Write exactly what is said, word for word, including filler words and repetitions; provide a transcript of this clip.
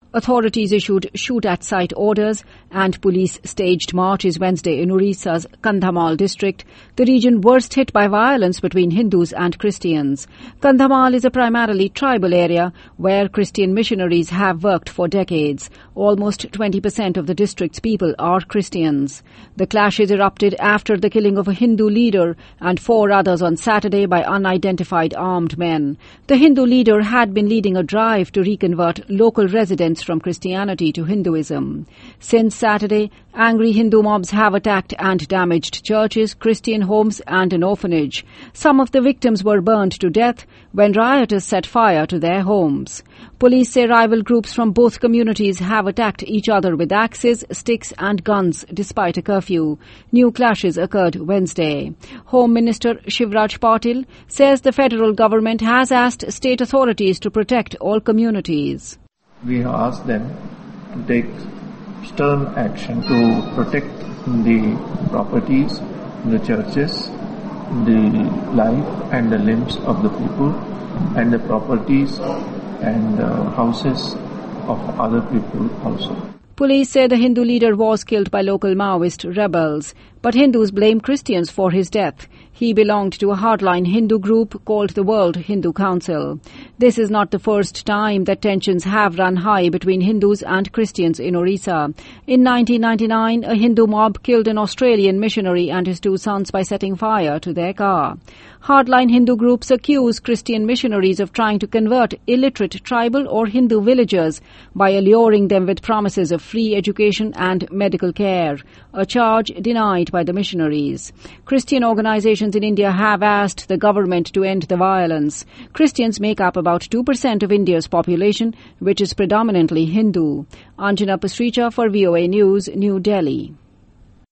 Authorities issued shoot-at-sight orders and police staged marches Wednesday in Odisha's Kandhamal district, the region worst hit by violence between Hindus and Christians. Kandhamal is a primarily tribal area where Christian missionaries have worked for decades. Almost twenty percent of the district's people are Christians. The clashes erupted after the killing of a Hindu leader and four others on Saturday by unidentified armed men. The Hindu leader had been leading a drive to reconvert local residents from Christianity to Hinduism. Since Saturday, angry Hindu mobs have attacked and damaged churches, Christian homes and an orphanage. Some of the victims were burned to death when rioters set fire to their homes. Police say rival groups from both communities have attacked each other with axes, sticks and guns despite a curfew. New clashes occurred Wednesday. Home Minister Shivraj Patil says the federal government has asked state authorities to protect all communities. We have asked them to take stern action to protect the properties, the churches, the life and the limbs of the people and the properties and uh, houses of other people also. Police say the Hindu leader was killed by local Maoist rebels, but Hindus blame Christians for his death. He belonged to a hardline Hindu group called the World Hindu Council. This is not the first time that tensions have run high between Hindus and Christians in Odisha. In nineteen ninety-nine, a Hindu mob killed an Australian missionary and his two sons by setting fire to their car. Hardline Hindu groups accuse Christian missionaries of trying to convert illiterate tribal or Hindu villagers by alluring them with promises of free education and medical care, a charge denied by the missionaries. Christian organizations in India have asked the government to end the violence. Christians make up about two percent of India's population, which is predominantly Hindu. Anjana Pasricha for V O A News, New Delhi.